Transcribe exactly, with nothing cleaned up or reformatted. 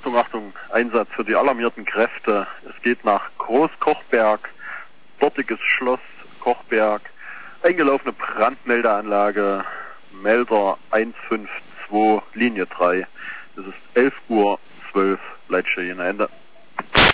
Achtung, Achtung, Einsatz für die alarmierten Kräfte. Es geht nach Großkochberg, dortiges Schloss Kochberg, eingelaufene Brandmeldeanlage, Melder eins fünf zwei, Linie drei. Es ist elf Uhr zwölf, Leitstelle Ende.